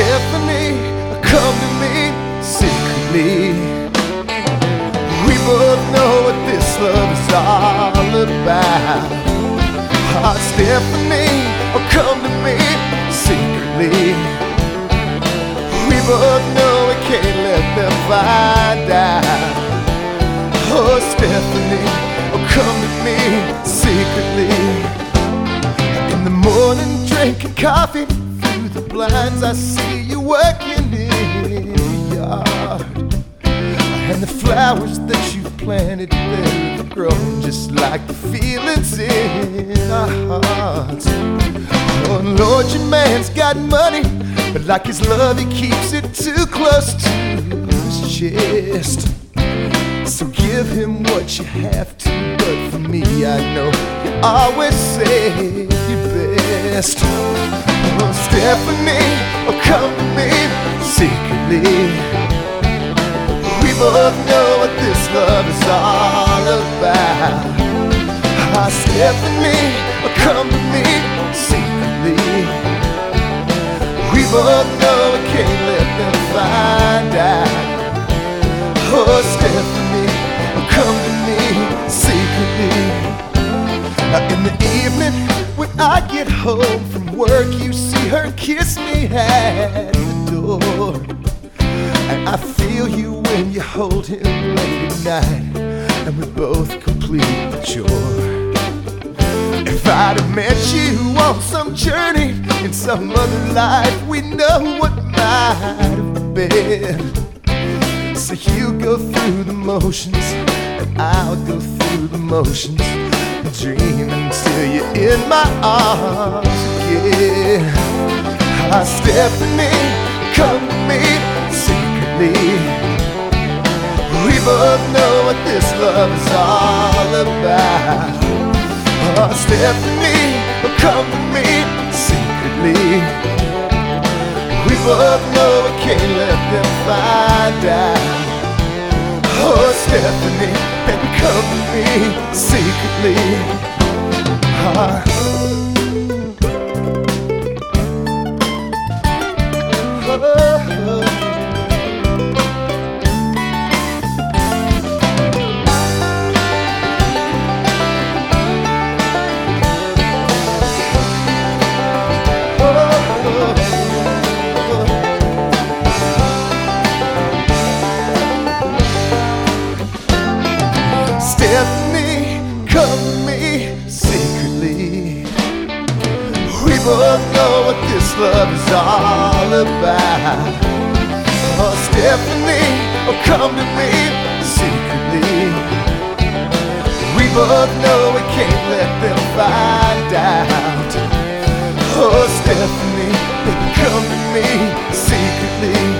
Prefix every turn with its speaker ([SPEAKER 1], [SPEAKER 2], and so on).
[SPEAKER 1] Stephanie, come to me secretly. We both know what this love is all about. Stephanie, come to me secretly. We both know we can't let them find out. Oh, Stephanie, come to me secretly. In the morning, drinking coffee, through the blinds I see you working in the yard. And the flowers that you've planted there have grown just like the feelings in our hearts. Oh, Lord, your man's got money, but like his love, he keeps it too close to his chest. So give him what you have to, but for me, I know you always save your best. Oh, Stephanie, come to me secretly. We both know what this love is all about. Stephanie, come to me secretly. We both know we can't let them find out. Oh, Stephanie, come to me secretly. In the evening, when I get home from work, you see her kiss me at the door. And I feel you when you hold him late at night, and we're both complete mature. If I'd have met you on some journey in some other life, we know what might have been. So you go through the motions, and I'll go through the motions, dreaming until you're in my arms again. Stephanie, come to me secretly. We both know what this love is all about. Stephanie, come to me secretly. We both know we can't let them find out. Oh, Stephanie, baby, come to me secretly. Stephanie, come to me secretly. We both know what this love is all about. Stephanie, come to me secretly. We both know we can't let them find out. Oh, Stephanie, come to me secretly.